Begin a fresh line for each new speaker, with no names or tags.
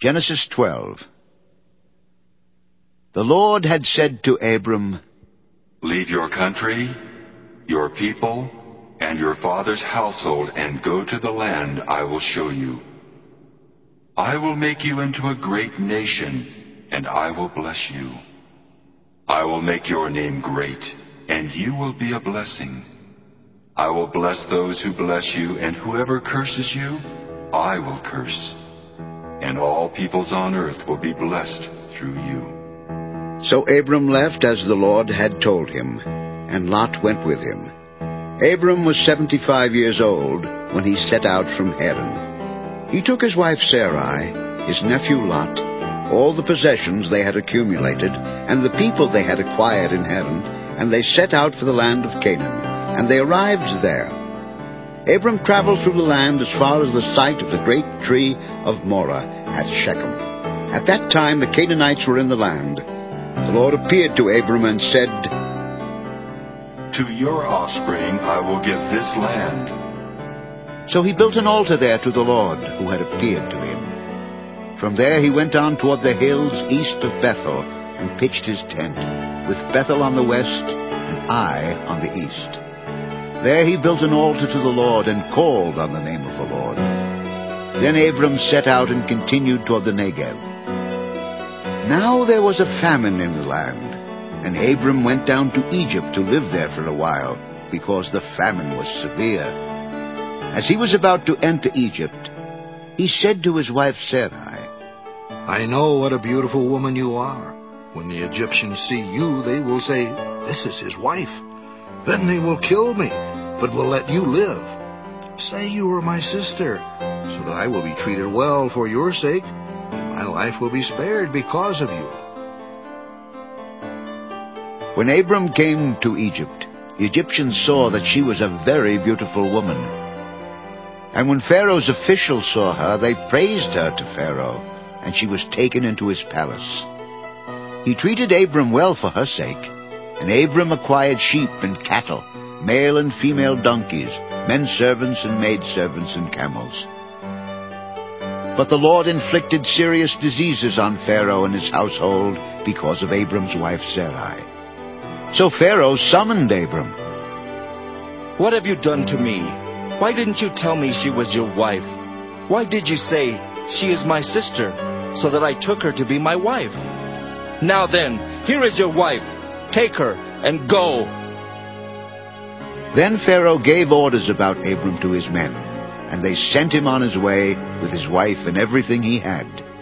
Genesis 12. The Lord had said to Abram,
"Leave your country, your people, and your father's household, and go to the land I will show you. I will make you into a great nation, and I will bless you. I will make your name great, and you will be a blessing. I will bless those who bless you, and whoever curses you, I will curse. And all peoples on earth will be blessed through you."
So Abram left as the Lord had told him, and Lot went with him. Abram was 75 years old when he set out from Haran. He took his wife Sarai, his nephew Lot, all the possessions they had accumulated, and the people they had acquired in Haran, and they set out for the land of Canaan, and they arrived there. Abram traveled through the land as far as the site of the great tree of Moreh at Shechem. At that time the Canaanites were in the land. The Lord appeared to Abram and said,
"To your offspring I will give this land."
So he built an altar there to the Lord who had appeared to him. From there he went on toward the hills east of Bethel and pitched his tent, with Bethel on the west and Ai on the east. There he built an altar to the Lord and called on the name of the Lord. Then Abram set out and continued toward the Negev. Now there was a famine in the land, and Abram went down to Egypt to live there for a while, because the famine was severe. As he was about to enter Egypt, he said to his wife Sarai,
"I know what a beautiful woman you are. When the Egyptians see you, they will say, 'This is his wife.' Then they will kill me, but will let you live. Say you are my sister, so that I will be treated well for your sake, and my life will be spared because of you."
When Abram came to Egypt, the Egyptians saw that she was a very beautiful woman. And when Pharaoh's officials saw her, they praised her to Pharaoh, and she was taken into his palace. He treated Abram well for her sake, and Abram acquired sheep and cattle, male and female donkeys, men servants and maidservants and camels. But the Lord inflicted serious diseases on Pharaoh and his household because of Abram's wife Sarai. So Pharaoh summoned Abram.
"What have you done to me? Why didn't you tell me she was your wife? Why did you say, 'She is my sister,' so that I took her to be my wife? Now then, here is your wife. Take her and go."
Then Pharaoh gave orders about Abram to his men, and they sent him on his way with his wife and everything he had.